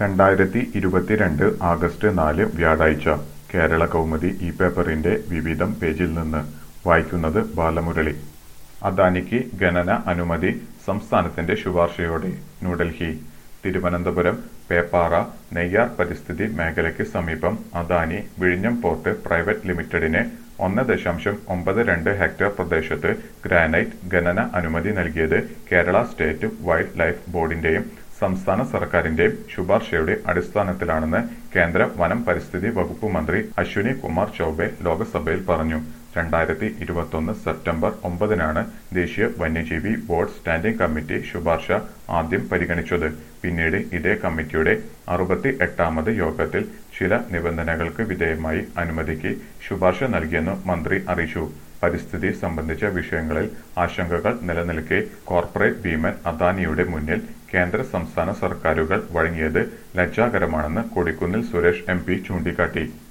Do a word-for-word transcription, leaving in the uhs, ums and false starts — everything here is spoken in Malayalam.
രണ്ടായിരത്തി ഇരുപത്തിരണ്ട് ആഗസ്റ്റ് നാല് വ്യാഴാഴ്ച കേരള കൗമുദി ഈ പേപ്പറിന്റെ വിവിധം പേജിൽ നിന്ന് വായിക്കുന്നത് ബാലമുരളി. അദാനിക്ക് ഖനന അനുമതി സംസ്ഥാനത്തിന്റെ ശുപാർശയോടെ. ന്യൂഡൽഹി. തിരുവനന്തപുരം പേപ്പാറ നെയ്യാർ പരിസ്ഥിതി മേഖലയ്ക്ക് സമീപം അദാനി വിഴിഞ്ഞം പോർട്ട് പ്രൈവറ്റ് ലിമിറ്റഡിന് ഒന്ന് ദശാംശം ഒമ്പത് രണ്ട് ഹെക്ടർ പ്രദേശത്ത് ഗ്രാനൈറ്റ് ഖനന അനുമതി നൽകിയത് കേരള സ്റ്റേറ്റ് വൈൽഡ് ലൈഫ് ബോർഡിന്റെയും സംസ്ഥാന സർക്കാരിന്റെയും ശുപാർശയുടെ അടിസ്ഥാനത്തിലാണെന്ന് കേന്ദ്ര വനം പരിസ്ഥിതി വകുപ്പ് മന്ത്രി അശ്വിനി കുമാർ ചൌബെ ലോക്സഭയിൽ പറഞ്ഞു. രണ്ടായിരത്തി ഇരുപത്തൊന്ന് സെപ്റ്റംബർ ഒമ്പതിനാണ് ദേശീയ വന്യജീവി ബോർഡ് സ്റ്റാൻഡിംഗ് കമ്മിറ്റി ശുപാർശ ആദ്യം പരിഗണിച്ചത്. പിന്നീട് ഇതേ കമ്മിറ്റിയുടെ അറുപത്തി എട്ടാമത് യോഗത്തിൽ ചില നിബന്ധനകൾക്ക് വിധേയമായി അനുമതിക്ക് ശുപാർശ നൽകിയെന്ന് മന്ത്രി അറിയിച്ചു. പരിസ്ഥിതി സംബന്ധിച്ച വിഷയങ്ങളിൽ ആശങ്കകൾ നിലനിൽക്കെ കോർപ്പറേറ്റ് ഭീമൻ അദാനിയുടെ മുന്നിൽ കേന്ദ്ര സംസ്ഥാന സർക്കാരുകൾ വഴങ്ങിയത് ലജ്ജാകരമാണെന്ന് കൊടിക്കുന്നിൽ സുരേഷ് എം പി ചൂണ്ടിക്കാട്ടി.